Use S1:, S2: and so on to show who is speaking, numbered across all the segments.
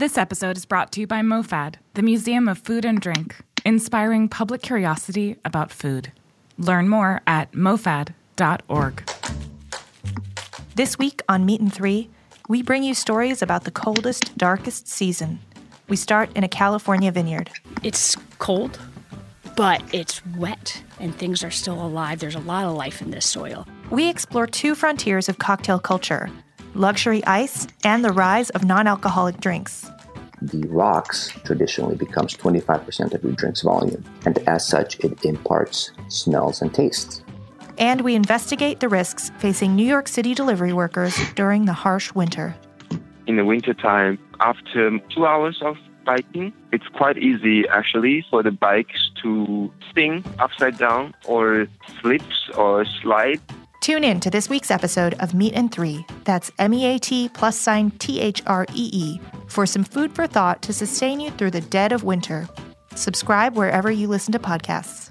S1: This episode is brought to you by MoFad, the Museum of Food and Drink, inspiring public curiosity about food. Learn more at mofad.org.
S2: This week on Meat and Three, we bring you stories about the coldest, darkest season. We start in a California vineyard.
S3: It's cold, but it's wet, and things are still alive. There's a lot of life in this soil.
S2: We explore two frontiers of cocktail culture, luxury ice and the rise of non-alcoholic drinks.
S4: The rocks traditionally becomes 25% of your drink's volume, and as such, it imparts smells and tastes.
S2: And we investigate the risks facing New York City delivery workers during the harsh winter.
S5: In the wintertime, after 2 hours of biking, it's quite easy actually for the bikes to spin upside down or slips or slide.
S2: Tune in to this week's episode of Meat and Three, that's MEAT+THREE, for some food for thought to sustain you through the dead of winter. Subscribe wherever you listen to podcasts.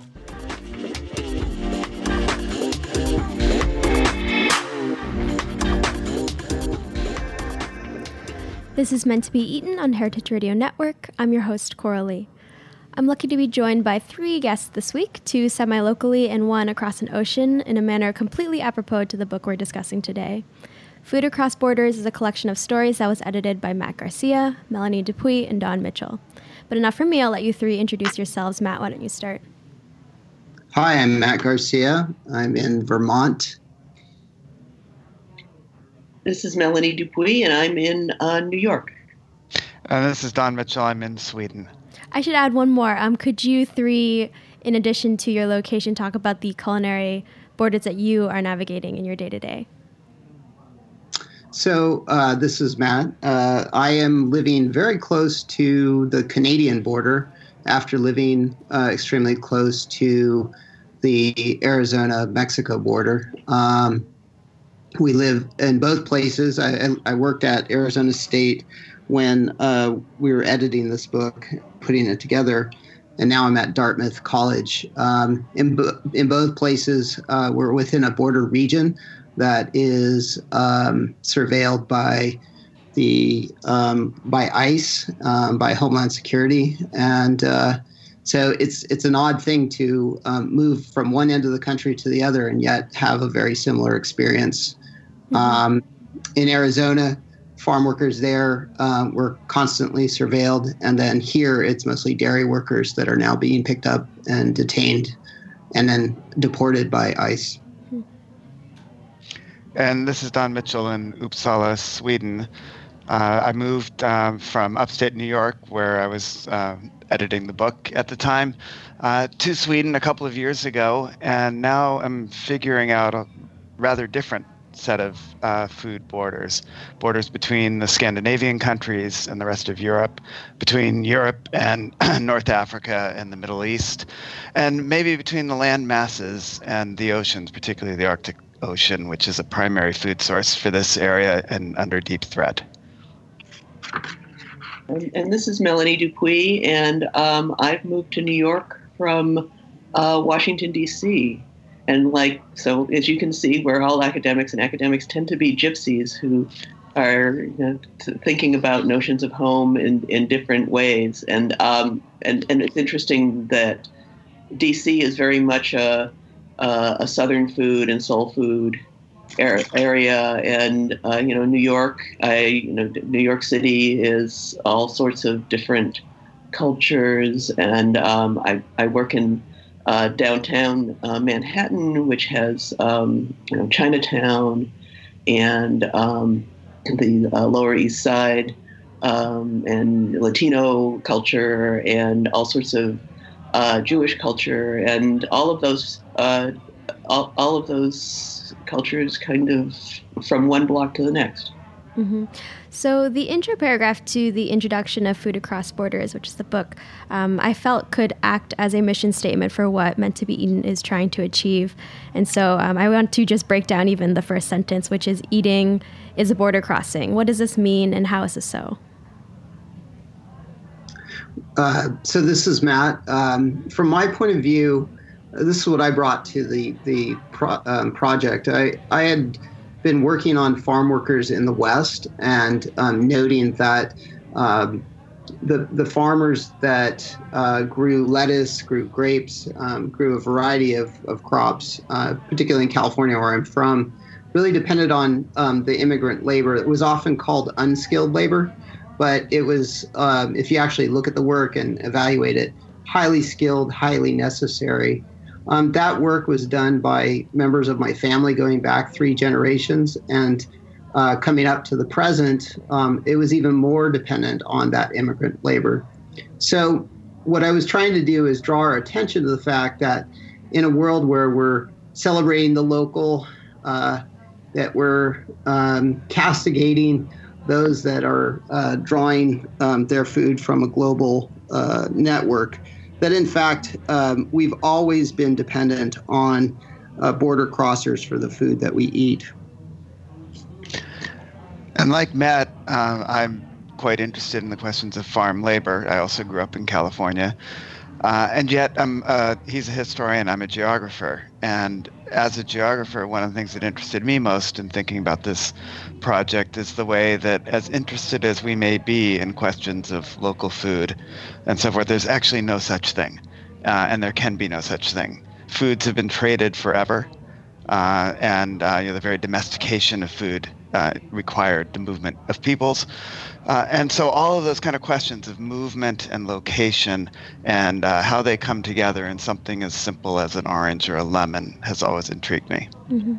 S6: This is Meant to Be Eaten on Heritage Radio Network. I'm your host, Coralie. I'm lucky to be joined by 3 guests this week, 2 semi-locally and 1 across an ocean, in a manner completely apropos to the book we're discussing today. Food Across Borders is a collection of stories that was edited by Matt Garcia, Melanie Dupuy, and Don Mitchell. But enough from me, I'll let you 3 introduce yourselves. Matt, why don't you start?
S7: Hi, I'm Matt Garcia. I'm in Vermont.
S8: This is Melanie Dupuy, and I'm in New York.
S9: This is Don Mitchell. I'm in Sweden.
S6: I should add one more. Could you 3, in addition to your location, talk about the culinary borders that you are navigating in your day-to-day?
S7: So this is Matt. I am living very close to the Canadian border after living extremely close to the Arizona-Mexico border. We live in both places. I worked at Arizona State when we were editing this book, putting it together, and now I'm at Dartmouth College. In both places, we're within a border region that is surveilled by by ICE, by Homeland Security, and so it's an odd thing to move from one end of the country to the other and yet have a very similar experience. In Arizona, farm workers there were constantly surveilled, and then here it's mostly dairy workers that are now being picked up and detained and then deported by ICE.
S9: And this is Don Mitchell in Uppsala, Sweden. I moved from upstate New York, where I was editing the book at the time, to Sweden a couple of years ago, and now I'm figuring out a rather different set of food borders between the Scandinavian countries and the rest of Europe, between Europe and North Africa and the Middle East, and maybe between the land masses and the oceans, particularly the Arctic Ocean, which is a primary food source for this area and under deep threat.
S8: And this is Melanie Dupuy, and I've moved to New York from Washington, D.C., and so as you can see, we're all academics, and academics tend to be gypsies who are thinking about notions of home in different ways. And it's interesting that DC is very much a Southern food and soul food area, and New York, New York City is all sorts of different cultures, and I work in downtown Manhattan, which has Chinatown and the Lower East Side and Latino culture and all sorts of Jewish culture, and all of those cultures kind of from one block to the next.
S6: Mm-hmm. So the intro paragraph to the introduction of Food Across Borders, which is the book, I felt could act as a mission statement for what Meant to Be Eaten is trying to achieve. And so I want to just break down even the first sentence, which is eating is a border crossing. What does this mean, and how is this so?
S7: So this is Matt. From my point of view, this is what I brought to the project. I had been working on farm workers in the West and noting that The farmers that grew lettuce, grew grapes, grew a variety of crops, particularly in California where I'm from, really depended on the immigrant labor. It was often called unskilled labor, but it was, if you actually look at the work and evaluate it, highly skilled, highly necessary. That work was done by members of my family going back 3 generations, and coming up to the present, it was even more dependent on that immigrant labor. So what I was trying to do is draw our attention to the fact that in a world where we're celebrating the local, that we're castigating those that are drawing their food from a global network, that in fact we've always been dependent on border crossers for the food that we eat.
S9: And like Matt, I'm quite interested in the questions of farm labor. I also grew up in California. And yet he's a historian, I'm a geographer. And as a geographer, one of the things that interested me most in thinking about this project is the way that, as interested as we may be in questions of local food and so forth, there's actually no such thing. And there can be no such thing. Foods have been traded forever. And the very domestication of food required the movement of peoples. And so all of those kind of questions of movement and location and how they come together in something as simple as an orange or a lemon has always intrigued me.
S6: Mm-hmm.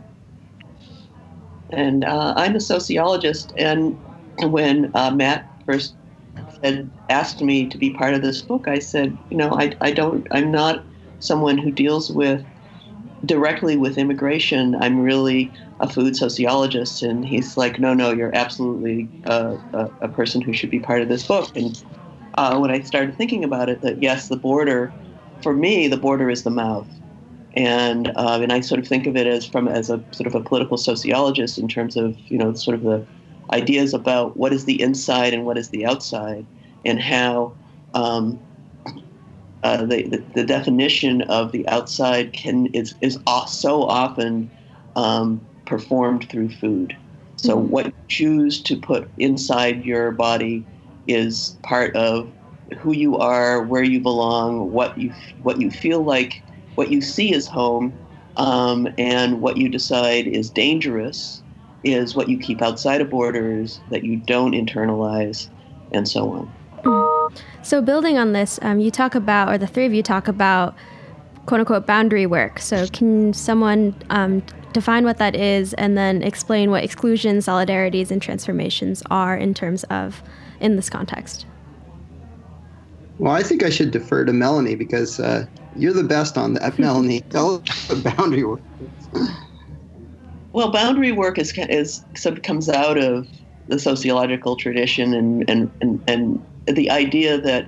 S8: And I'm a sociologist, and when Matt first asked me to be part of this book, I said, I'm not someone who deals directly with immigration. I'm really a food sociologist. And he's like, no, you're absolutely a person who should be part of this book. And when I started thinking about it, that yes, the border, for me, the border is the mouth. And I sort of think of it as a sort of a political sociologist in terms of, sort of the ideas about what is the inside and what is the outside, and how the definition of the outside is so often performed through food. So what you choose to put inside your body is part of who you are, where you belong, what you feel like, what you see as home, and what you decide is dangerous is what you keep outside of borders that you don't internalize, and so on.
S6: So building on this, you talk about, or the three of you talk about, quote unquote, boundary work. So can someone define what that is and then explain what exclusions, solidarities, and transformations are in this context?
S7: Well, I think I should defer to Melanie because you're the best on that, Melanie. Tell us what boundary work is.
S8: Well, boundary work sort of comes out of the sociological tradition and the idea that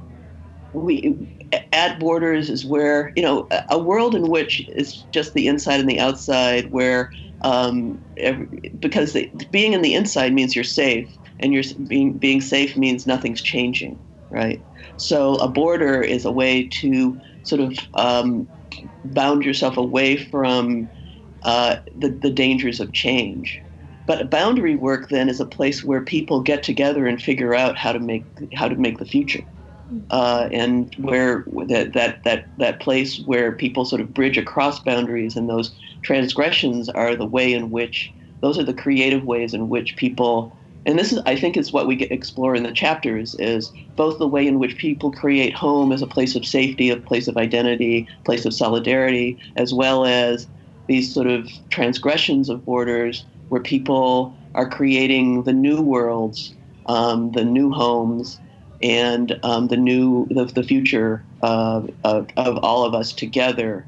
S8: at borders is where, a world in which it's just the inside and the outside, where because being in the inside means you're safe, and being safe means nothing's changing, right? So a border is a way to sort of bound yourself away from the dangers of change. But boundary work then is a place where people get together and figure out how to make the future, and where that place where people sort of bridge across boundaries, and those transgressions are those are the creative ways in which people. And this I think is what we explore in the chapters, is both the way in which people create home as a place of safety, a place of identity, place of solidarity, as well as these sort of transgressions of borders where people are creating the new worlds, the new homes, and the future of all of us together.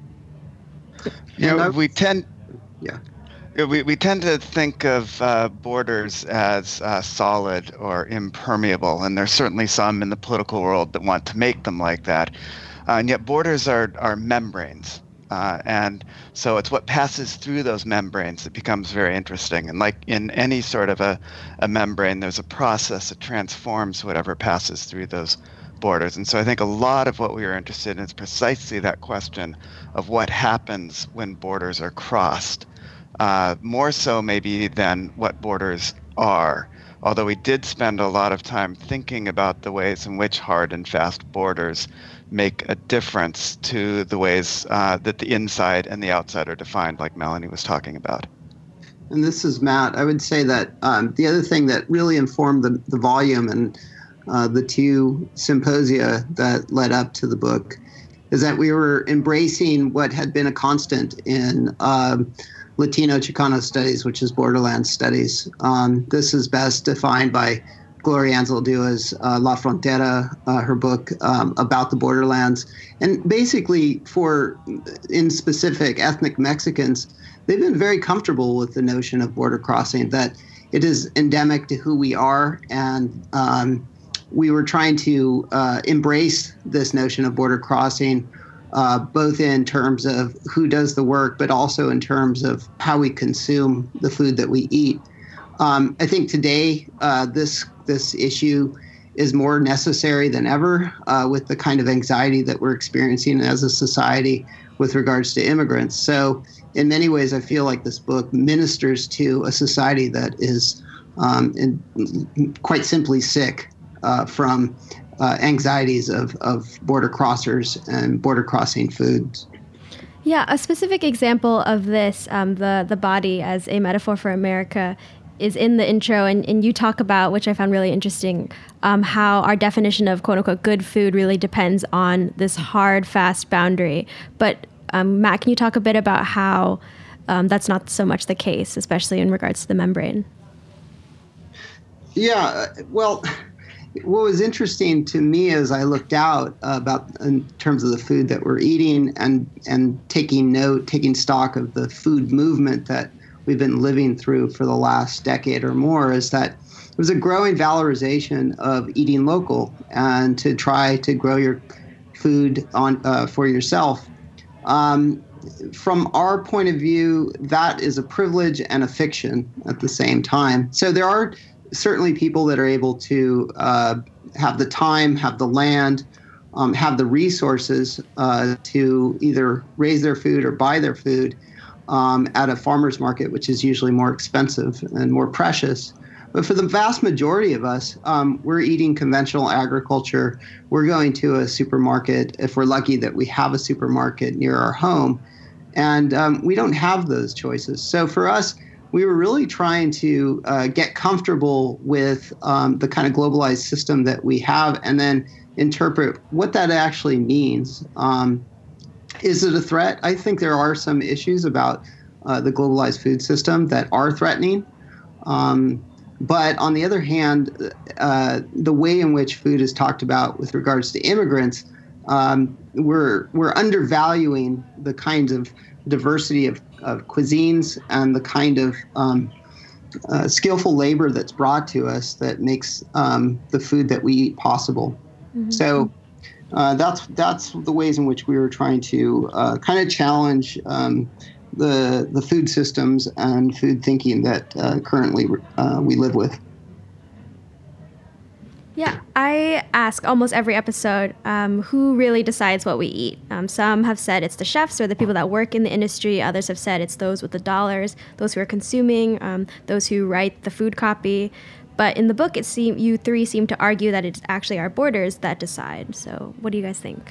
S9: We tend to think of borders as solid or impermeable, and there's certainly some in the political world that want to make them like that. And yet borders are membranes. And so it's what passes through those membranes that becomes very interesting. And like in any sort of a membrane, there's a process that transforms whatever passes through those borders. And so I think a lot of what we are interested in is precisely that question of what happens when borders are crossed. More so maybe than what borders are. although we did spend a lot of time thinking about the ways in which hard and fast borders make a difference to the ways that the inside and the outside are defined, like Melanie was talking about.
S7: And this is Matt. I would say that the other thing that really informed the volume and the two symposia that led up to the book is that we were embracing what had been a constant in Latino Chicano studies, which is borderland studies. This is best defined by Gloria Anzaldua's La Frontera, her book about the borderlands. And basically, in specific ethnic Mexicans, they've been very comfortable with the notion of border crossing, that it is endemic to who we are. And we were trying to embrace this notion of border crossing, both in terms of who does the work, but also in terms of how we consume the food that we eat. I think today this issue is more necessary than ever with the kind of anxiety that we're experiencing as a society with regards to immigrants. So in many ways, I feel like this book ministers to a society that is quite simply sick from anxieties of border crossers and border crossing foods.
S6: Yeah, a specific example of this, the body as a metaphor for America, is in the intro, and you talk about, which I found really interesting, how our definition of quote-unquote good food really depends on this hard, fast boundary. But Matt, can you talk a bit about how that's not so much the case, especially in regards to the membrane?
S7: Yeah, well, what was interesting to me as I looked out about in terms of the food that we're eating and taking stock of the food movement that we've been living through for the last decade or more, is that there was a growing valorization of eating local and to try to grow your food for yourself. From our point of view, that is a privilege and a fiction at the same time. So there are certainly people that are able to have the time, have the land, have the resources to either raise their food or buy their food at a farmer's market, which is usually more expensive and more precious. But for the vast majority of us, we're eating conventional agriculture. We're going to a supermarket, if we're lucky that we have a supermarket near our home. And we don't have those choices. So for us, we were really trying to get comfortable with the kind of globalized system that we have and then interpret what that actually means. Is it a threat? I think there are some issues about the globalized food system that are threatening. But on the other hand, the way in which food is talked about with regards to immigrants, we're undervaluing the kinds of diversity of cuisines and the kind of skillful labor that's brought to us that makes the food that we eat possible. Mm-hmm. So that's the ways in which we were trying to kind of challenge the food systems and food thinking that currently we live with.
S6: Yeah, I ask almost every episode who really decides what we eat. Some have said it's the chefs or the people that work in the industry. Others have said it's those with the dollars, those who are consuming, those who write the food copy. But in the book, you three seem to argue that it's actually our borders that decide. So what do you guys think?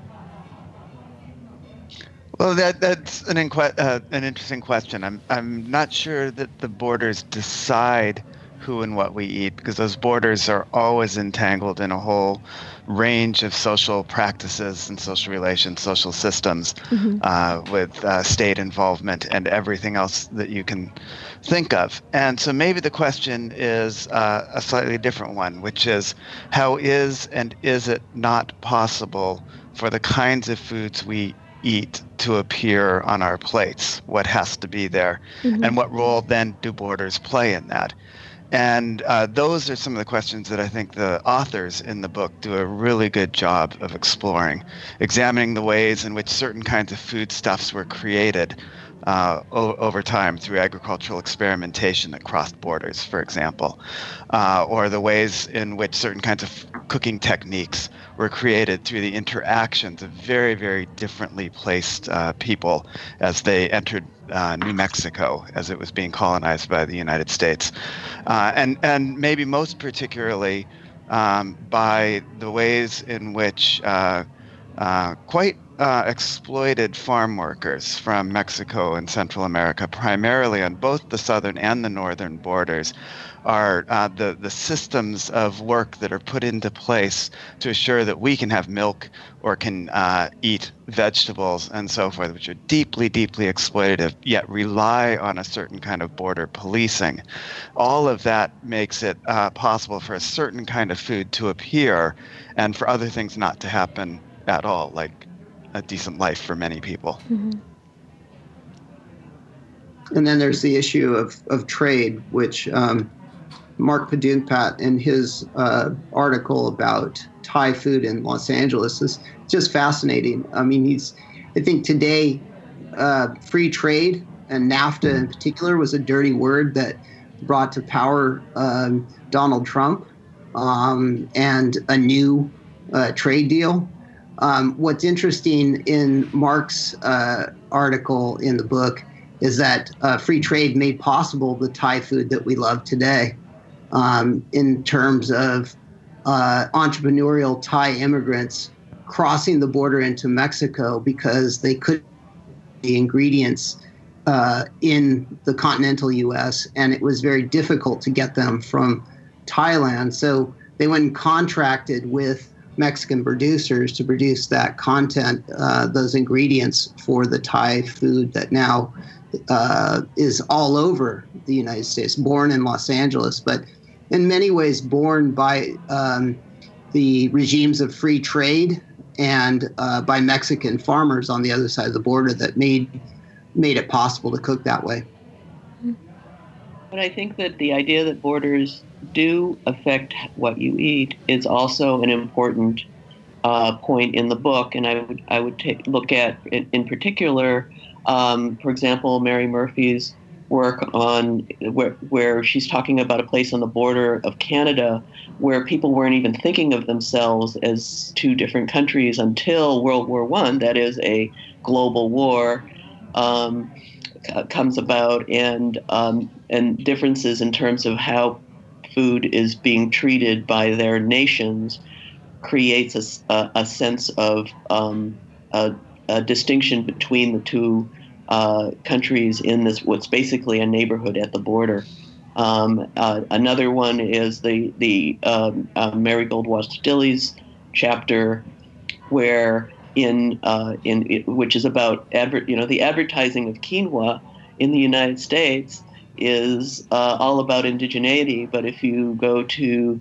S9: Well, that's an interesting question. I'm not sure that the borders decide who and what we eat, because those borders are always entangled in a whole range of social practices and social relations, social systems, mm-hmm. With state involvement and everything else that you can think of. And so maybe the question is a slightly different one, which is how is and is it not possible for the kinds of foods we eat to appear on our plates? What has to be there? Mm-hmm. And what role then do borders play in that? And those are some of the questions that I think the authors in the book do a really good job of exploring, examining the ways in which certain kinds of foodstuffs were created over time through agricultural experimentation that crossed borders, for example, or the ways in which certain kinds of cooking techniques were created through the interactions of very, very differently placed people as they entered New Mexico as it was being colonized by the United States. And maybe most particularly by the ways in which quite exploited farm workers from Mexico and Central America, primarily on both the southern and the northern borders, are the systems of work that are put into place to assure that we can have milk or can eat vegetables and so forth, which are deeply, deeply exploitative, yet rely on a certain kind of border policing. All of that makes it possible for a certain kind of food to appear and for other things not to happen at all, like a decent life for many people.
S6: Mm-hmm.
S7: And then there's the issue of trade, which Mark Padunpat in his article about Thai food in Los Angeles is just fascinating. I mean, I think today, free trade and NAFTA in particular was a dirty word that brought to power Donald Trump and a new trade deal. What's interesting in Mark's article in the book is that free trade made possible the Thai food that we love today in terms of entrepreneurial Thai immigrants crossing the border into Mexico because they couldn't get the ingredients in the continental U.S., and it was very difficult to get them from Thailand. So they went and contracted with Mexican producers to produce that content, those ingredients for the Thai food that now is all over the United States, born in Los Angeles, but in many ways born by the regimes of free trade and by Mexican farmers on the other side of the border that made it possible to cook that way.
S8: But I think that the idea that borders do affect what you eat is also an important point in the book, and I would look at in particular, for example, Mary Murphy's work on where she's talking about a place on the border of Canada where people weren't even thinking of themselves as two different countries until World War I, that is a global war, comes about, and differences in terms of how food is being treated by their nations creates a sense of a distinction between the two countries in this what's basically a neighborhood at the border. Another one is the Mary Goldwasser Dilley's chapter, where which is about the advertising of quinoa in the United States is all about indigeneity, but if you go to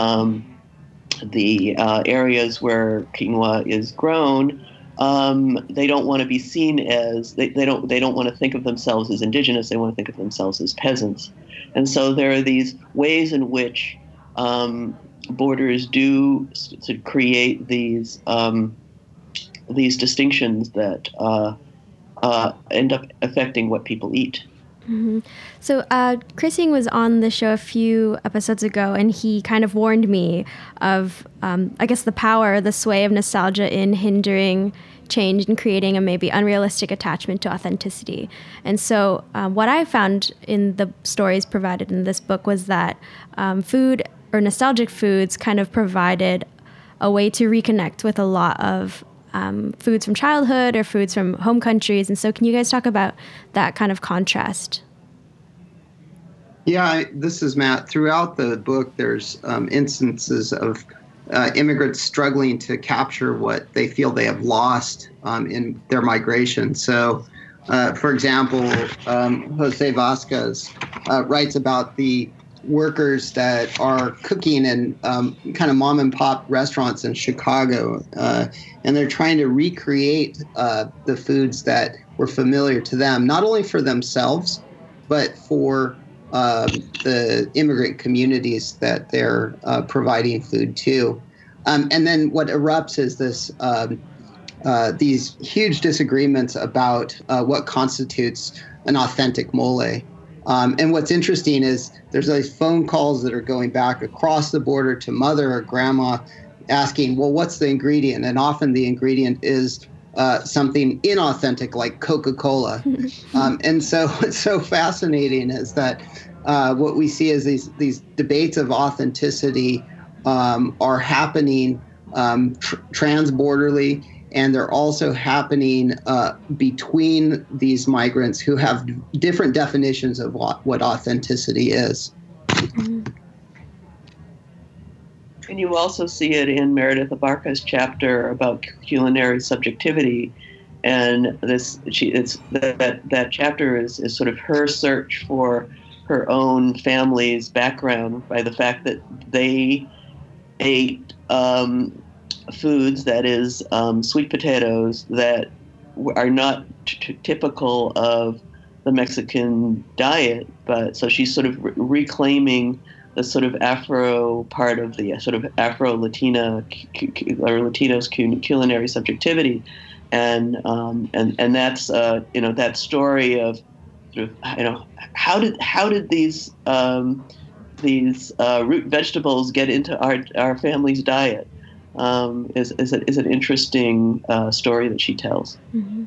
S8: the areas where quinoa is grown, they don't want to be seen as they don't want to think of themselves as indigenous. They want to think of themselves as peasants, and so there are these ways in which borders do to create these distinctions that end up affecting what people eat.
S6: Mm-hmm. So Chris Ying was on the show a few episodes ago, and he kind of warned me of, I guess, the power, the sway of nostalgia in hindering change and creating a maybe unrealistic attachment to authenticity. And so what I found in the stories provided in this book was that food or nostalgic foods kind of provided a way to reconnect with a lot of foods from childhood or foods from home countries. And so can you guys talk about that kind of contrast?
S7: Yeah, this is Matt. Throughout the book, there's instances of immigrants struggling to capture what they feel they have lost in their migration. So, for example, Jose Vasquez writes about the workers that are cooking in kind of mom and pop restaurants in Chicago, and they're trying to recreate the foods that were familiar to them, not only for themselves, but for the immigrant communities that they're providing food to. And then what erupts is this these huge disagreements about what constitutes an authentic mole. And what's interesting is there's these phone calls that are going back across the border to mother or grandma asking, well, what's the ingredient? And often the ingredient is something inauthentic like Coca-Cola. And so what's so fascinating is that what we see is these debates of authenticity are happening transborderly, and they're also happening between these migrants who have different definitions of what authenticity is.
S8: And you also see it in Meredith Abarca's chapter about culinary subjectivity, and that chapter is sort of her search for her own family's background by the fact that they ate foods, that is, sweet potatoes, that are not typical of the Mexican diet. But so she's sort of reclaiming the sort of Afro part of the sort of Afro-Latina or Latino's culinary subjectivity, and that's that story of sort of how did these root vegetables get into our family's diet is an interesting story that she tells.
S7: Mm-hmm.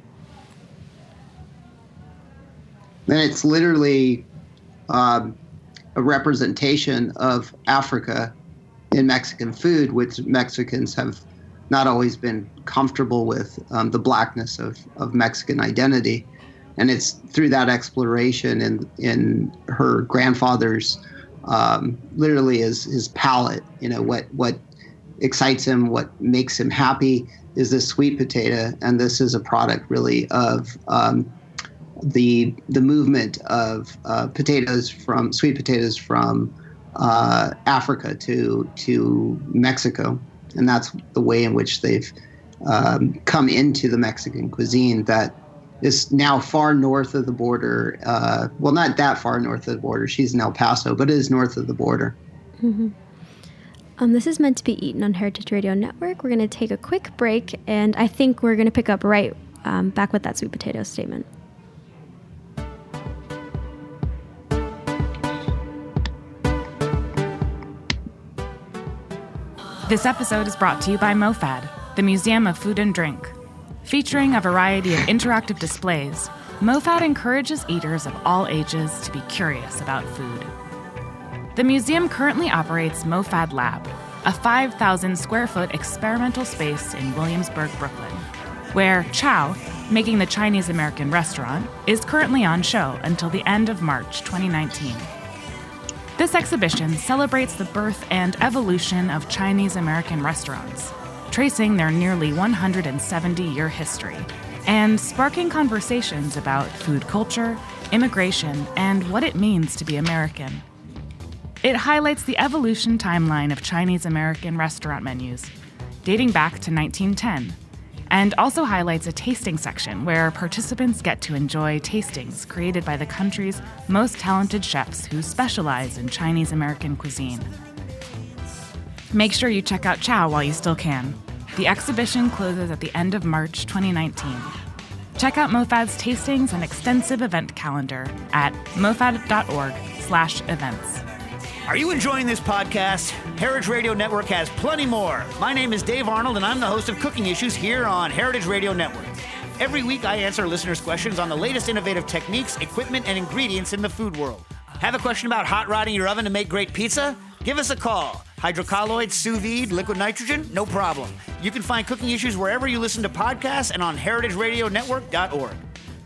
S7: And it's literally a representation of Africa in Mexican food, which Mexicans have not always been comfortable with, the blackness of Mexican identity. And it's through that exploration in her grandfather's, literally his palate, what excites him, what makes him happy is this sweet potato. And this is a product really of the movement of sweet potatoes from Africa to Mexico, and that's the way in which they've come into the Mexican cuisine that is now far north of the border. Well, not that far north of the border. She's in El Paso, but it is north of the border.
S6: Mm-hmm. This is Meant to Be Eaten on Heritage Radio Network. We're going to take a quick break, and I think we're going to pick up right back with that sweet potato statement.
S1: This episode is brought to you by MoFad, the Museum of Food and Drink. Featuring a variety of interactive displays, MoFad encourages eaters of all ages to be curious about food. The museum currently operates MoFad Lab, a 5,000 square foot experimental space in Williamsburg, Brooklyn, where Chow, making the Chinese American restaurant, is currently on show until the end of March 2019. This exhibition celebrates the birth and evolution of Chinese American restaurants, tracing their nearly 170-year history, and sparking conversations about food culture, immigration, and what it means to be American. It highlights the evolution timeline of Chinese American restaurant menus, dating back to 1910, and also highlights a tasting section where participants get to enjoy tastings created by the country's most talented chefs who specialize in Chinese American cuisine. Make sure you check out Chow while you still can. The exhibition closes at the end of March 2019. Check out MoFad's tastings and extensive event calendar at mofad.org/events.
S10: Are you enjoying this podcast? Heritage Radio Network has plenty more. My name is Dave Arnold, and I'm the host of Cooking Issues here on Heritage Radio Network. Every week, I answer listeners' questions on the latest innovative techniques, equipment, and ingredients in the food world. Have a question about hot rodding your oven to make great pizza? Give us a call. Hydrocolloids, sous vide, liquid nitrogen? No problem. You can find Cooking Issues wherever you listen to podcasts and on heritageradionetwork.org.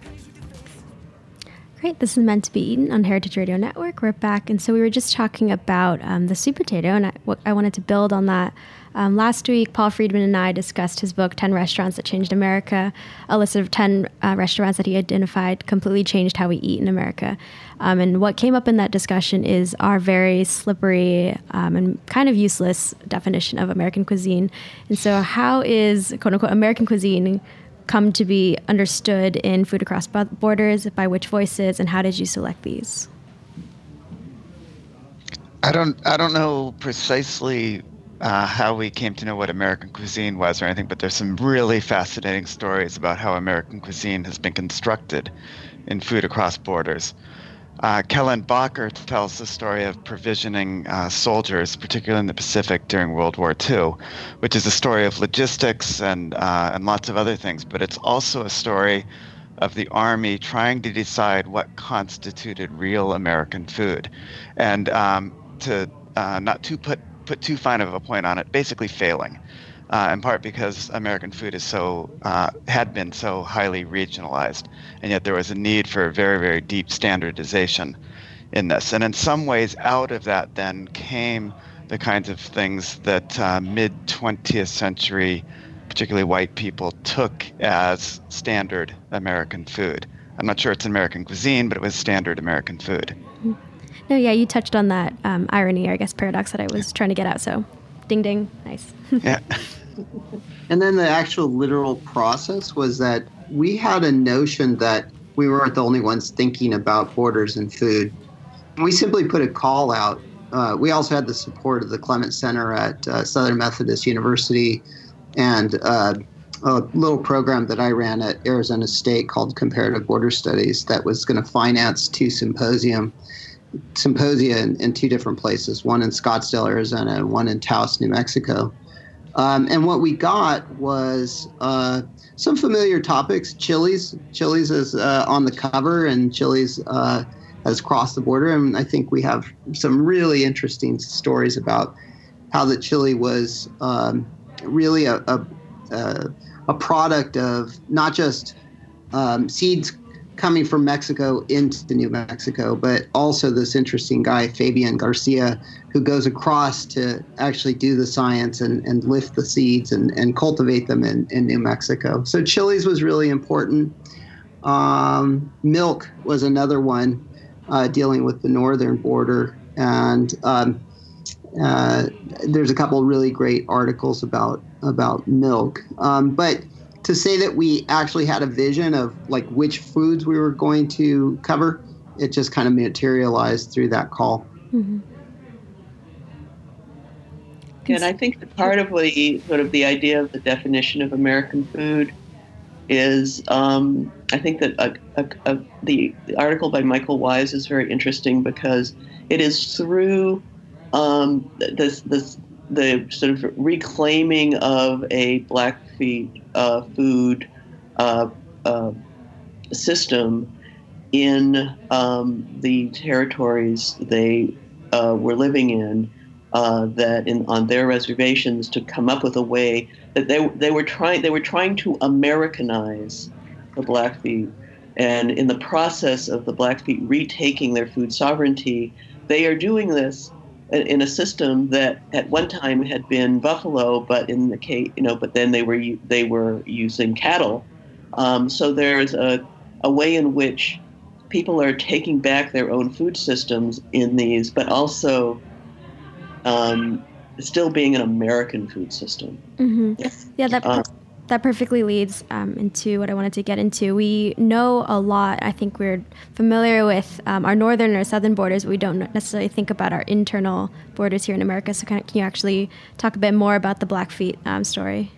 S6: Great. This is Meant to Be Eaten on Heritage Radio Network. We're back. And so we were just talking about the sweet potato, and I wanted to build on that. Last week, Paul Friedman and I discussed his book, 10 Restaurants That Changed America, a list of 10 restaurants that he identified completely changed how we eat in America. And what came up in that discussion is our very slippery and kind of useless definition of American cuisine. And so how is, quote unquote, American cuisine come to be understood in Food Across Borders, by which voices, and how did you select these?
S9: I don't know precisely how we came to know what American cuisine was or anything, but there's some really fascinating stories about how American cuisine has been constructed in food across borders. Kellen Bacher tells the story of provisioning soldiers, particularly in the Pacific during World War II, which is a story of logistics and lots of other things, but it's also a story of the Army trying to decide what constituted real American food. And to not to put too fine of a point on it, basically failing, in part because American food is had been so highly regionalized, and yet there was a need for very, very deep standardization in this. And in some ways, out of that then came the kinds of things that mid-20th century, particularly white people, took as standard American food. I'm not sure it's American cuisine, but it was standard American food.
S6: No, yeah, you touched on that irony, or I guess paradox that I was trying to get at. So, ding, ding, nice.
S9: Yeah.
S7: And then the actual literal process was that we had a notion that we weren't the only ones thinking about borders and food. We simply put a call out. We also had the support of the Clement Center at Southern Methodist University and a little program that I ran at Arizona State called Comparative Border Studies that was going to finance two symposia in two different places, one in Scottsdale, Arizona, and one in Taos, New Mexico. And what we got was some familiar topics. Chili's is on the cover, and Chili's has crossed the border. And I think we have some really interesting stories about how the chili was really a product of not just seeds coming from Mexico into New Mexico, but also this interesting guy, Fabian Garcia, who goes across to actually do the science and lift the seeds and cultivate them in New Mexico. So Chili's was really important. Milk was another one dealing with the northern border. And there's a couple really great articles about milk. But to say that we actually had a vision of like which foods we were going to cover, it just kind of materialized through that call.
S6: Mm-hmm.
S8: And I think that part of the idea of the definition of American food is, I think that the article by Michael Wise is very interesting because it is through the sort of reclaiming of a Blackfeet food system in the territories they were living in, on their reservations, to come up with a way that they were trying to Americanize the Blackfeet, and in the process of the Blackfeet retaking their food sovereignty, they are doing this in a system that at one time had been buffalo, but in the case, but then they were using cattle. So there's a way in which people are taking back their own food systems in these, but also still being an American food system.
S6: Mm-hmm. Yeah, that perfectly leads into what I wanted to get into. We know a lot. I think we're familiar with our northern or southern borders, but we don't necessarily think about our internal borders here in America. So can you actually talk a bit more about the Blackfeet story?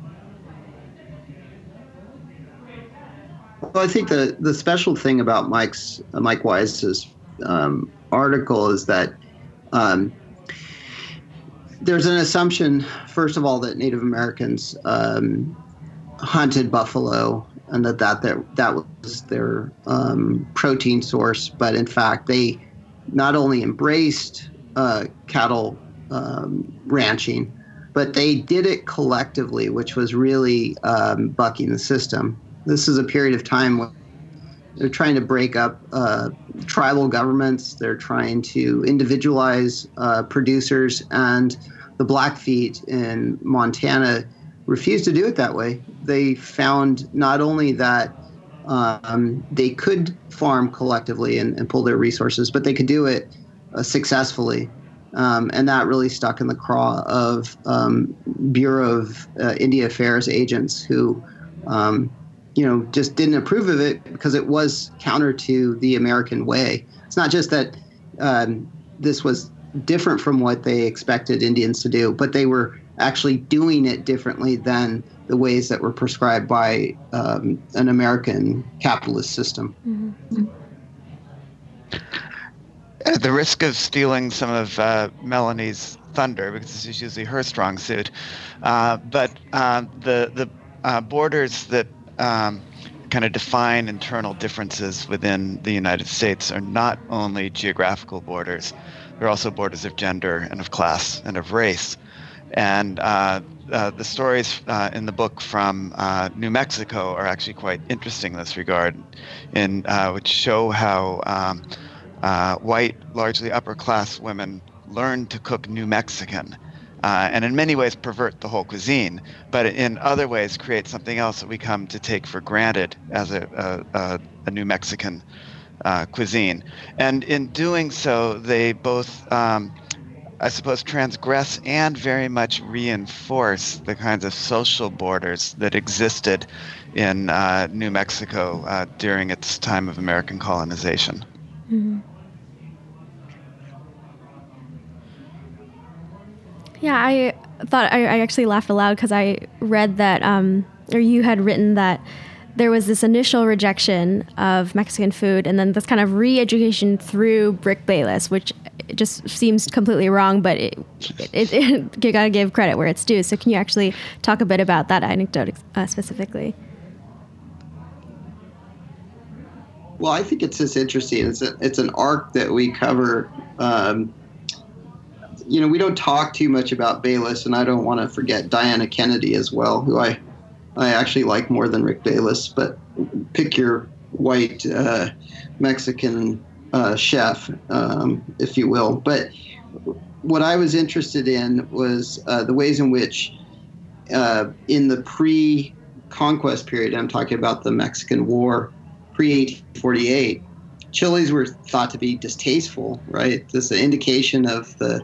S7: Well, I think the special thing about Mike Wise's article is that there's an assumption, first of all, that Native Americans hunted buffalo and that was their protein source. But in fact, they not only embraced cattle ranching, but they did it collectively, which was really bucking the system. This is a period of time when they're trying to break up tribal governments. They're trying to individualize producers, and the Blackfeet in Montana refused to do it that way. They found not only that they could farm collectively and pull their resources, but they could do it successfully. And that really stuck in the craw of Bureau of Indian Affairs agents who just didn't approve of it because it was counter to the American way. It's not just that this was different from what they expected Indians to do, but they were actually doing it differently than the ways that were prescribed by an American capitalist system.
S6: Mm-hmm.
S9: At the risk of stealing some of Melanie's thunder, because this is usually her strong suit, but the borders that kind of define internal differences within the United States are not only geographical borders, they're also borders of gender and of class and of race. And the stories in the book from New Mexico are actually quite interesting in this regard, which show how white, largely upper-class women learn to cook New Mexican, and in many ways pervert the whole cuisine, but in other ways create something else that we come to take for granted as a New Mexican cuisine. And in doing so, they both, I suppose, transgress and very much reinforce the kinds of social borders that existed in New Mexico during its time of American colonization.
S6: Mm-hmm. Yeah, I thought I actually laughed aloud because I read that, or you had written that there was this initial rejection of Mexican food and then this kind of re-education through Rick Bayless, which just seems completely wrong, but you gotta give credit where it's due. So can you actually talk a bit about that anecdote specifically?
S7: Well, I think it's just interesting. It's an arc that we cover. We don't talk too much about Bayless, and I don't want to forget Diana Kennedy as well, who I actually like more than Rick Bayless, but pick your white Mexican chef, if you will. But what I was interested in was the ways in which in the pre-conquest period, I'm talking about the Mexican War, pre-1848, chilies were thought to be distasteful, right? This is an indication of the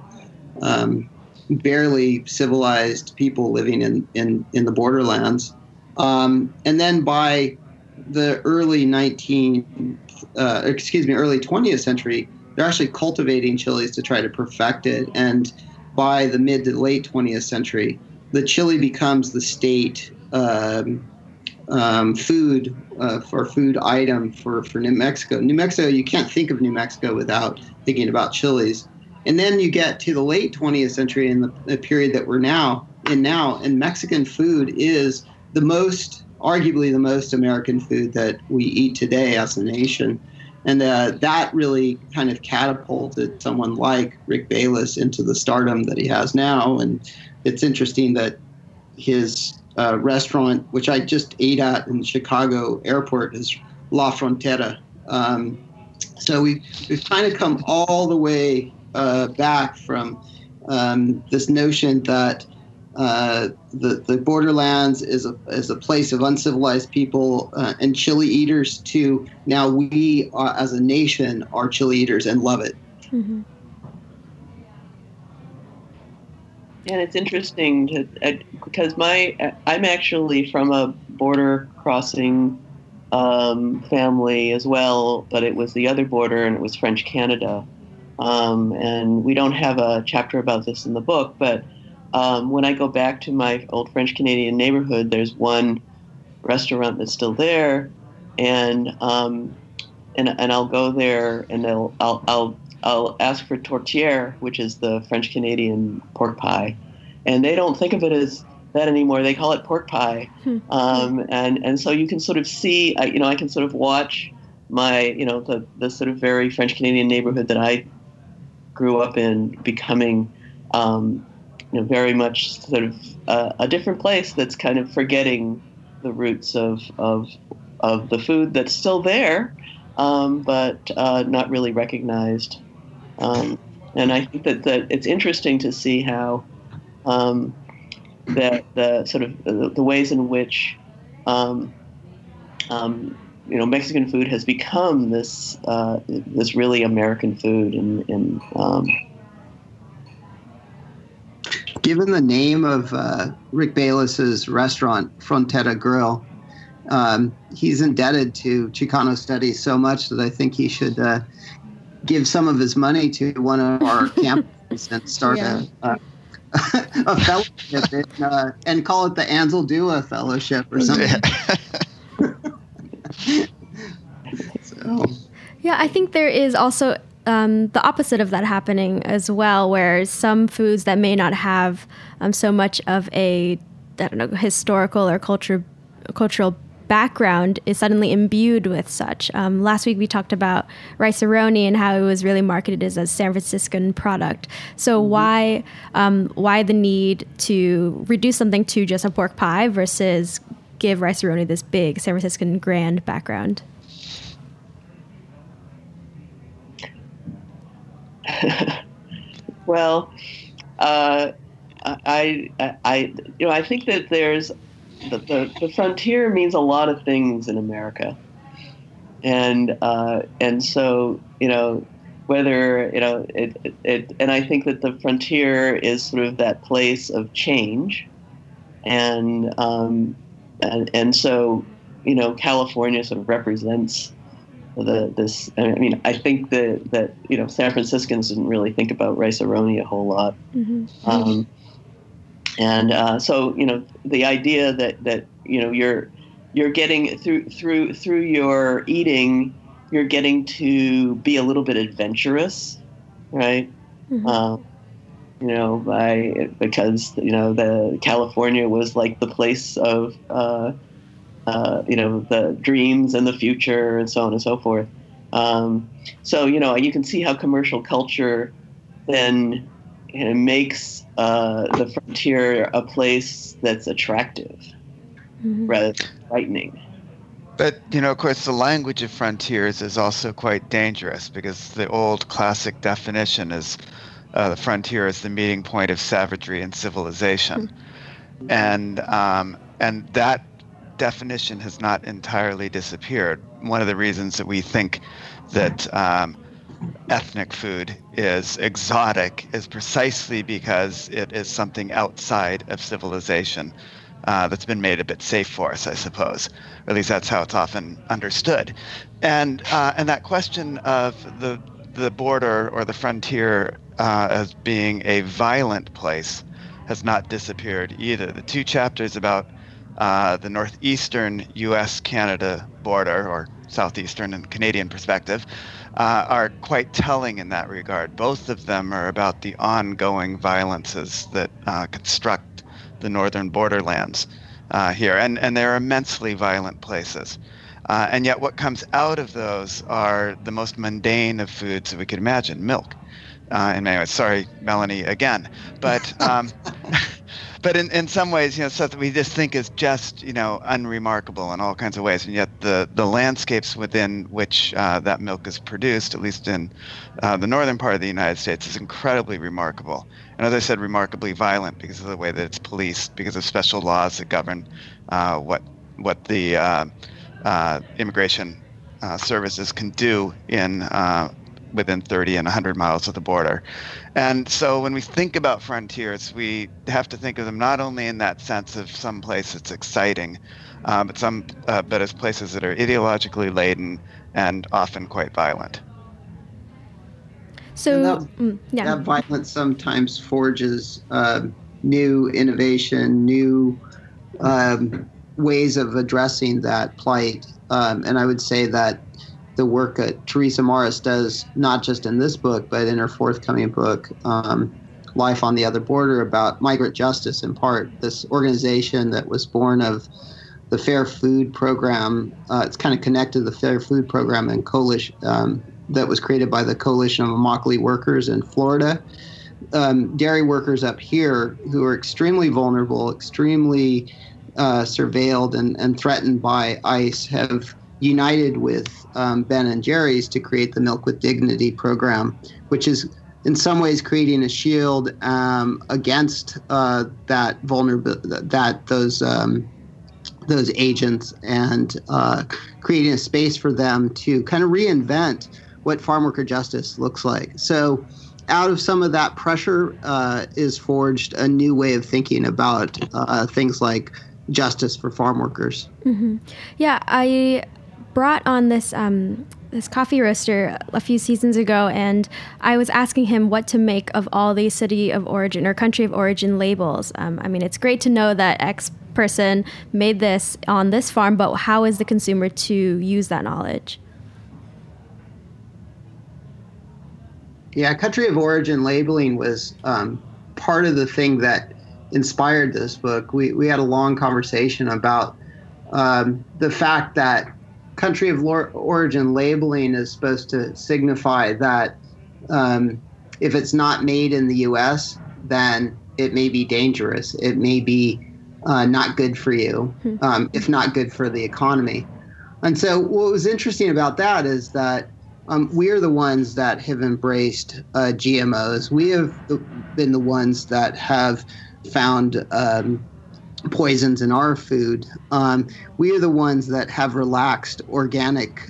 S7: barely civilized people living in the borderlands. And then by the early 20th century, they're actually cultivating chilies to try to perfect it. And by the mid to late 20th century, the chili becomes the state food item for New Mexico. New Mexico, you can't think of New Mexico without thinking about chilies. And then you get to the late 20th century in the period that we're now, and Mexican food is arguably the most American food that we eat today as a nation. And that really kind of catapulted someone like Rick Bayless into the stardom that he has now. And it's interesting that his restaurant, which I just ate at in the Chicago airport, is La Frontera. So we've kind of come all the way back from this notion that the borderlands is a place of uncivilized people and chili eaters to now we as a nation are chili eaters and love it.
S6: Mm-hmm.
S8: And it's interesting because I'm actually from a border crossing family as well, but it was the other border and it was French Canada. And we don't have a chapter about this in the book, but when I go back to my old French Canadian neighborhood, there's one restaurant that's still there, and I'll go there and I'll ask for tourtière, which is the French Canadian pork pie, and they don't think of it as that anymore. They call it pork pie, and so you can sort of see, I can sort of watch my, the sort of very French Canadian neighborhood that I grew up in becoming, very much sort of a different place that's kind of forgetting the roots of the food that's still there, but not really recognized. And I think that it's interesting to see how that the sort of the ways in which Mexican food has become this really American food, and
S7: given the name of Rick Bayless's restaurant, Frontera Grill, he's indebted to Chicano studies so much that I think he should give some of his money to one of our campuses and start a fellowship and call it the Ansel Dua Fellowship or something.
S6: Yeah, I think there is also the opposite of that happening as well, where some foods that may not have so much of a, historical or cultural background is suddenly imbued with such. Last week we talked about Rice-A-Roni and how it was really marketed as a San Franciscan product. So why the need to reduce something to just a pork pie versus give Rice-A-Roni this big San Franciscan grand background?
S8: Well, I think that there's the frontier means a lot of things in America, and so whether and I think that the frontier is sort of that place of change, and so California sort of represents this. I mean, I think that San Franciscans didn't really think about Rice-A-Roni a whole lot. Mm-hmm. So the idea that you're getting through your eating, you're getting to be a little bit adventurous, right? Mm-hmm. Because the California was like the place of the dreams and the future and so on and so forth. So you can see how commercial culture then makes the frontier a place that's attractive rather than frightening.
S9: But, of course, the language of frontiers is also quite dangerous because the old classic definition is the frontier is the meeting point of savagery and civilization. And that definition has not entirely disappeared. One of the reasons that we think that ethnic food is exotic is precisely because it is something outside of civilization that's been made a bit safe for us, I suppose. Or at least that's how it's often understood. And that question of the border or the frontier as being a violent place has not disappeared either. The two chapters about the northeastern U.S.-Canada border, or southeastern and Canadian perspective, are quite telling in that regard. Both of them are about the ongoing violences that construct the northern borderlands here, and they're immensely violent places. And yet what comes out of those are the most mundane of foods that we could imagine, milk. In many ways, sorry, Melanie, again. But but in some ways, stuff that we just think is just, unremarkable in all kinds of ways. And yet the landscapes within which that milk is produced, at least in the northern part of the United States, is incredibly remarkable. And as I said, remarkably violent because of the way that it's policed, because of special laws that govern what the immigration services can do in within 30 and 100 miles of the border. And so when we think about frontiers, we have to think of them not only in that sense of some place that's exciting, but as places that are ideologically laden and often quite violent.
S7: So that violence sometimes forges new innovation, new ways of addressing that plight. And I would say that the work that Teresa Morris does, not just in this book, but in her forthcoming book, Life on the Other Border, about migrant justice in part, this organization that was born of the Fair Food Program. It's kind of connected to the Fair Food Program and coalition that was created by the Coalition of Immokalee Workers in Florida. Dairy workers up here who are extremely vulnerable, extremely surveilled and threatened by ICE have united with Ben and Jerry's to create the Milk with Dignity program, which is in some ways creating a shield against that those agents, and creating a space for them to kind of reinvent what farm worker justice looks like. So out of some of that pressure is forged a new way of thinking about things like justice for farm workers.
S6: Mm-hmm. Yeah, I brought on this this coffee roaster a few seasons ago, and I was asking him what to make of all these city of origin or country of origin labels. I mean, it's great to know that X person made this on this farm, but how is the consumer to use that knowledge?
S7: Yeah, country of origin labeling was part of the thing that inspired this book. We had a long conversation about the fact that country of origin labeling is supposed to signify that if it's not made in the U.S., then it may be dangerous. It may be not good for you, if not good for the economy. And so what was interesting about that is that we are the ones that have embraced GMOs. We have been the ones that have found poisons in our food. We are the ones that have relaxed organic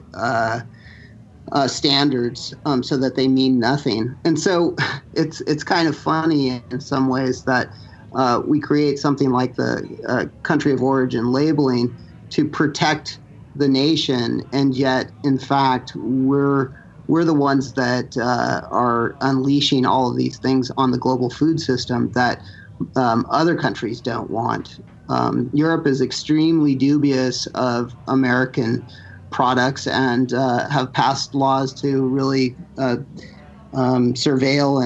S7: standards so that they mean nothing. And so it's kind of funny in some ways that we create something like the country of origin labeling to protect the nation, and yet in fact we're the ones that are unleashing all of these things on the global food system that other countries don't want. Europe is extremely dubious of American products and have passed laws to really surveil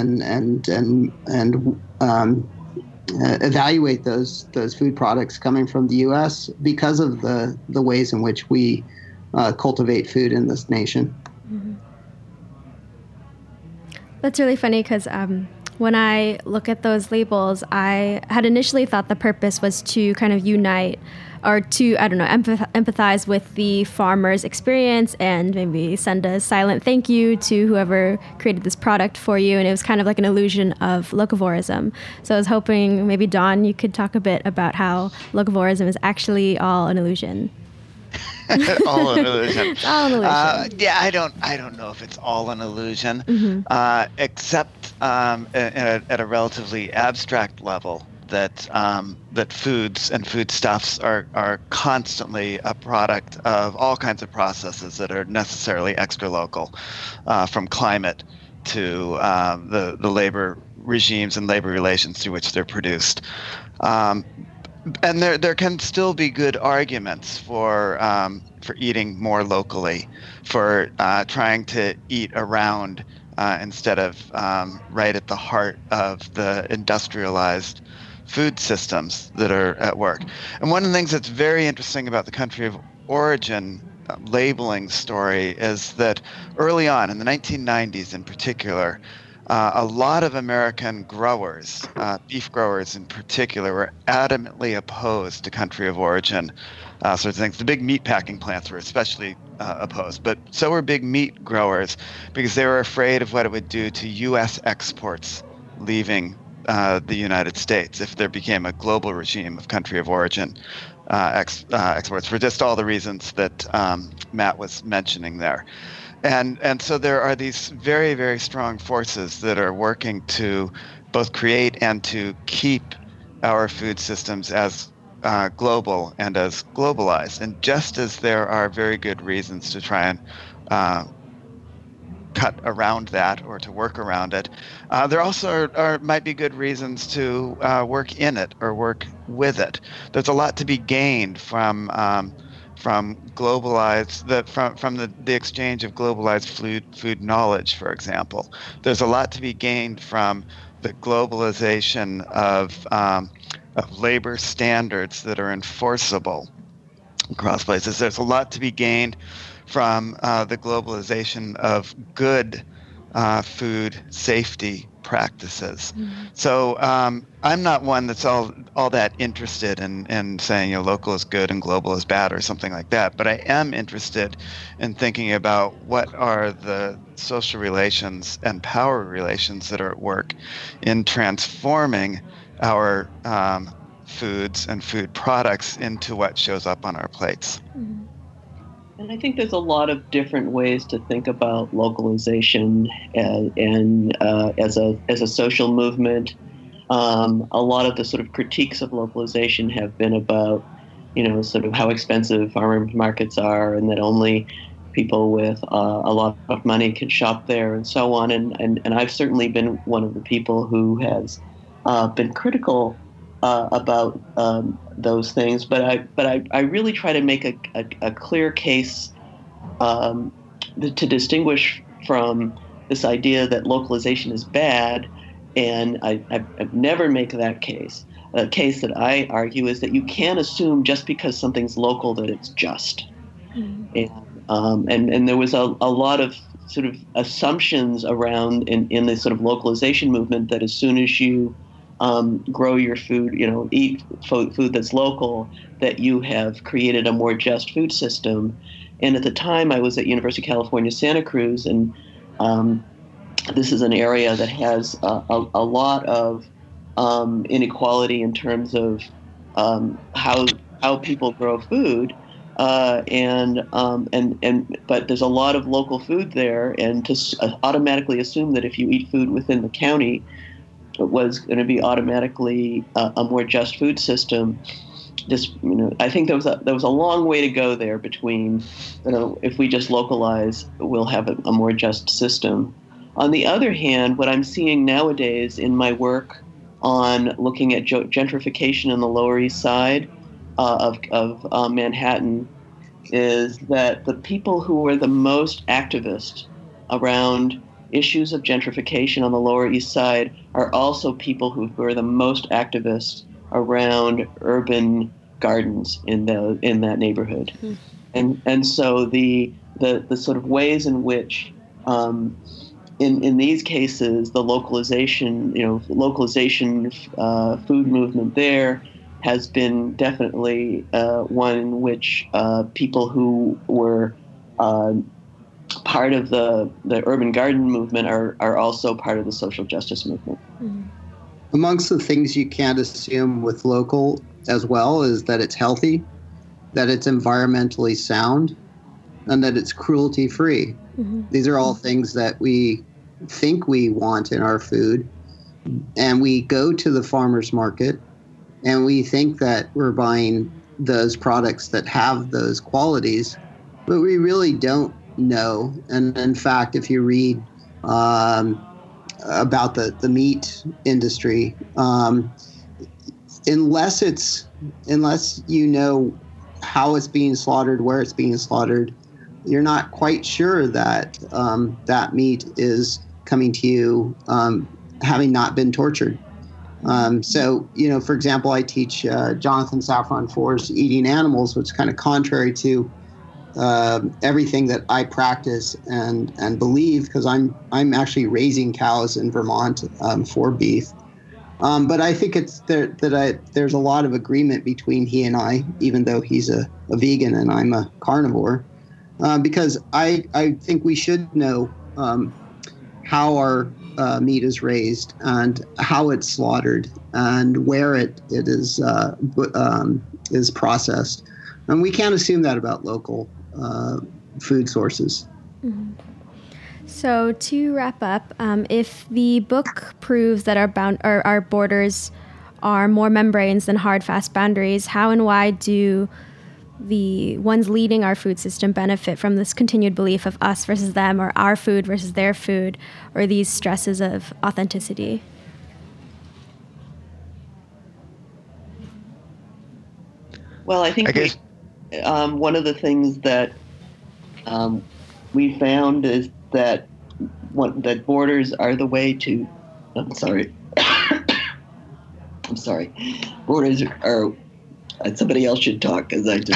S7: and evaluate those food products coming from the U.S. because of the ways in which we cultivate food in this nation.
S6: Mm-hmm. That's really funny because when I look at those labels, I had initially thought the purpose was to kind of unite or to, empathize with the farmer's experience and maybe send a silent thank you to whoever created this product for you. And it was kind of like an illusion of locavorism. So I was hoping maybe, Dawn, you could talk a bit about how locavorism is actually all an illusion.
S9: All an illusion.
S6: All an illusion.
S9: Yeah, I don't know if it's all an illusion, except at a relatively abstract level that foods and foodstuffs are constantly a product of all kinds of processes that are necessarily extra local, from climate to the labor regimes and labor relations through which they're produced. And there can still be good arguments for eating more locally, for trying to eat around instead of right at the heart of the industrialized food systems that are at work. And one of the things that's very interesting about the country of origin labeling story is that early on, in the 1990s in particular, a lot of American growers, beef growers in particular, were adamantly opposed to country of origin sorts of things. The big meat packing plants were especially opposed, but so were big meat growers because they were afraid of what it would do to U.S. exports leaving the United States if there became a global regime of country of origin exports, for just all the reasons that Matt was mentioning there. And so there are these very, very strong forces that are working to both create and to keep our food systems as global and as globalized. And just as there are very good reasons to try and cut around that or to work around it, there also might be good reasons to work in it or work with it. There's a lot to be gained from globalized from the exchange of globalized food knowledge, for example. There's a lot to be gained from the globalization of labor standards that are enforceable across places. There's a lot to be gained from the globalization of good food safety practices. Mm-hmm. So I'm not one that's all that interested in saying local is good and global is bad or something like that. But I am interested in thinking about what are the social relations and power relations that are at work in transforming our foods and food products into what shows up on our plates.
S6: Mm-hmm.
S8: And I think there's a lot of different ways to think about localization and as a social movement. A lot of the sort of critiques of localization have been about, sort of how expensive farmers markets are, and that only people with a lot of money can shop there and so on. And I've certainly been one of the people who has been critical about those things. But I really try to make a clear case to distinguish from this idea that localization is bad. And I never make that case. A case that I argue is that you can't assume just because something's local that it's just. And there was a lot of sort of assumptions around in this sort of localization movement that as soon as you grow your food, eat food that's local, that you have created a more just food system. And at the time, I was at University of California, Santa Cruz, and this is an area that has a lot of inequality in terms of how people grow food. But there's a lot of local food there, and to automatically assume that if you eat food within the county, it was going to be automatically a more just food system. I think there was a long way to go there between, if we just localize, we'll have a more just system. On the other hand, what I'm seeing nowadays in my work on looking at gentrification in the Lower East Side of Manhattan is that the people who were the most activist around issues of gentrification on the Lower East Side are also people who were the most activists around urban gardens in that neighborhood. And so the sort of ways in which in these cases the localization food movement there has been definitely one in which people who were part of the urban garden movement are also part of the social justice movement.
S7: Amongst the things you can't assume with local as well is that it's healthy, that it's environmentally sound, and that it's cruelty-free. These are all things that we think we want in our food, and we go to the farmer's market and we think that we're buying those products that have those qualities, but we really don't know. And in fact, if you read about the meat industry, unless you know how it's being slaughtered, where it's being slaughtered, you're not quite sure that that meat is coming to you having not been tortured. So, for example, I teach Jonathan Safran Foer's Eating Animals, which is kind of contrary to everything that I practice and believe, because I'm actually raising cows in Vermont for beef. But I think it's there's a lot of agreement between he and I, even though he's a vegan and I'm a carnivore, because I think we should know how our meat is raised and how it's slaughtered and where it is processed. And we can't assume that about local food sources.
S6: So to wrap up, if the book proves that our borders are more membranes than hard, fast boundaries, how and why do the ones leading our food system benefit from this continued belief of us versus them, or our food versus their food, or these stresses of authenticity?
S8: Well, I think one of the things that we found is that borders are the way to. I'm sorry. Borders are. Somebody else should talk because I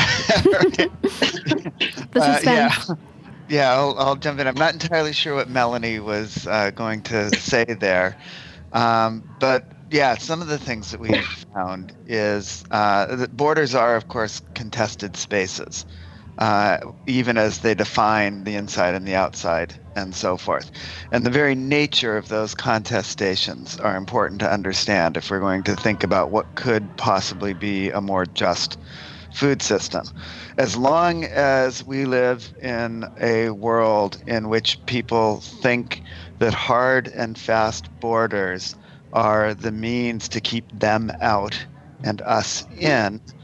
S8: just.
S9: Yeah, I'll jump in. I'm not entirely sure what Melanie was going to say there, but yeah, some of the things that we've found is that borders are, of course, contested spaces, even as they define the inside and the outside and so forth. And the very nature of those contestations are important to understand if we're going to think about what could possibly be a more just food system. As long as we live in a world in which people think that hard and fast borders are the means to keep them out and us in,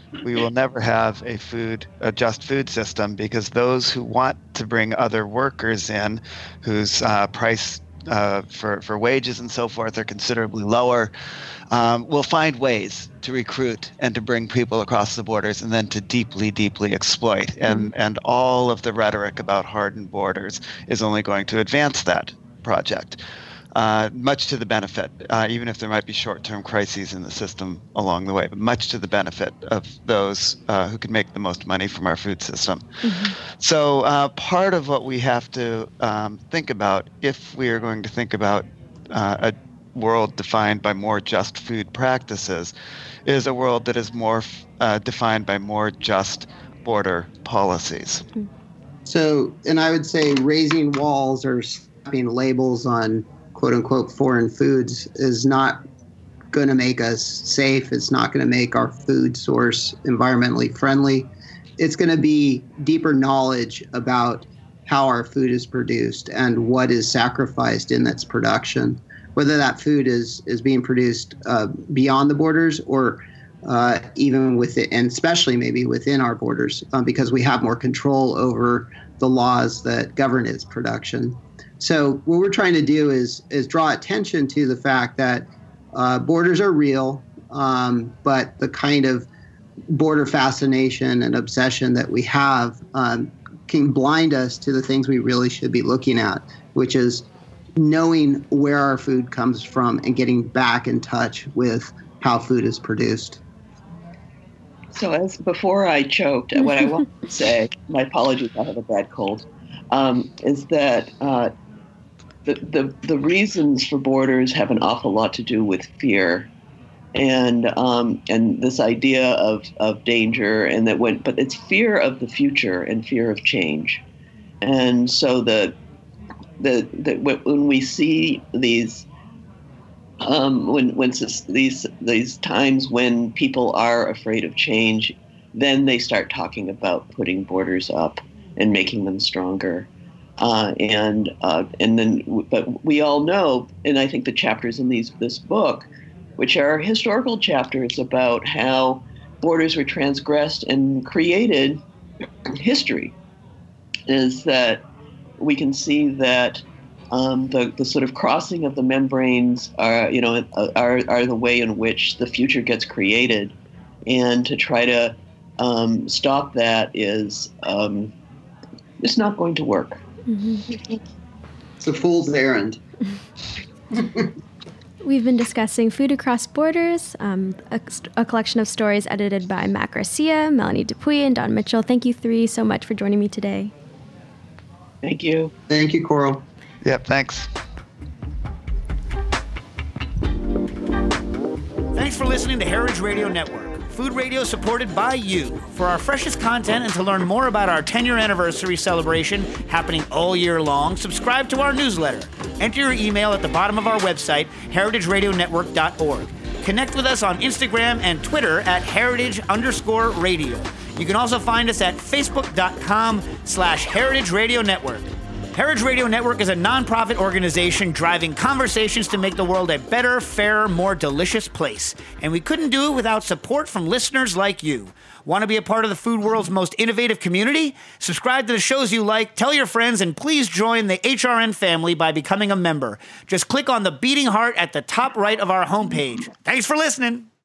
S9: we will never have a just food system, because those who want to bring other workers in whose price for wages and so forth are considerably lower, will find ways to recruit and to bring people across the borders, and then to deeply, deeply exploit. And all of the rhetoric about hardened borders is only going to advance that project, much to the benefit, even if there might be short-term crises in the system along the way, but much to the benefit of those who can make the most money from our food system. So part of what we have to think about, if we are going to think about a world defined by more just food practices, is a world that is more defined by more just border policies.
S7: So, and I would say raising walls or slapping labels on quote-unquote foreign foods is not going to make us safe. It's not going to make our food source environmentally friendly. It's going to be deeper knowledge about how our food is produced and what is sacrificed in its production, whether that food is being produced beyond the borders or even within, and especially maybe within our borders, because we have more control over the laws that govern its production. So what we're trying to do is draw attention to the fact that borders are real, but the kind of border fascination and obsession that we have can blind us to the things we really should be looking at, which is knowing where our food comes from and getting back in touch with how food is produced.
S8: So as before I choked, what I want to say, my apologies, I have a bad cold, is that the reasons for borders have an awful lot to do with fear, and this idea of danger, and but it's fear of the future and fear of change, and so when we see these these times when people are afraid of change, then they start talking about putting borders up and making them stronger. But we all know, and I think the chapters in this book, which are historical chapters about how borders were transgressed and created history, is that we can see that the sort of crossing of the membranes are the way in which the future gets created, and to try to stop that is it's not going to work.
S7: It's a fool's errand.
S6: We've been discussing Food Across Borders, a collection of stories edited by Mac Garcia, Melanie Dupuy, and Don Mitchell. Thank you three so much for joining me today.
S8: Thank you.
S7: Thank you, Coral.
S9: Yep, thanks.
S10: Thanks for listening to Heritage Radio Network, food radio supported by you. For our freshest content and to learn more about our 10-year anniversary celebration happening all year long, subscribe to our newsletter. Enter your email at the bottom of our website, heritageradionetwork.org. Connect with us on Instagram and Twitter at heritage_radio. You can also find us at facebook.com/Heritage Radio Network. Heritage Radio Network is a nonprofit organization driving conversations to make the world a better, fairer, more delicious place. And we couldn't do it without support from listeners like you. Want to be a part of the food world's most innovative community? Subscribe to the shows you like, tell your friends, and please join the HRN family by becoming a member. Just click on the beating heart at the top right of our homepage. Thanks for listening.